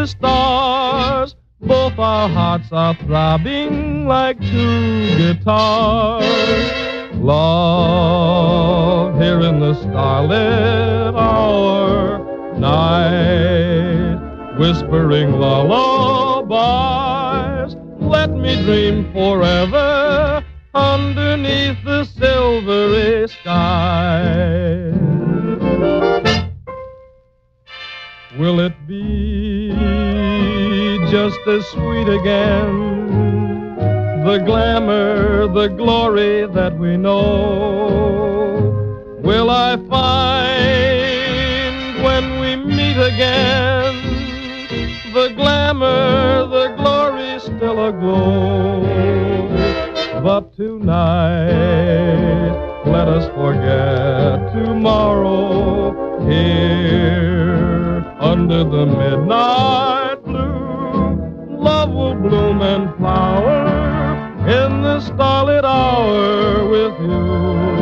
the stars. Both our hearts are throbbing like two guitars. Love, here in the starlit hour, night, whispering lullabies. Let me dream forever underneath the silvery sky. Will it be just as sweet again? The glamour, the glory that we know. Will I find when we meet again the glamour, the glory still aglow? But tonight, let us forget tomorrow here under the midnight blue. Love will bloom and flower in the starlit hour with you.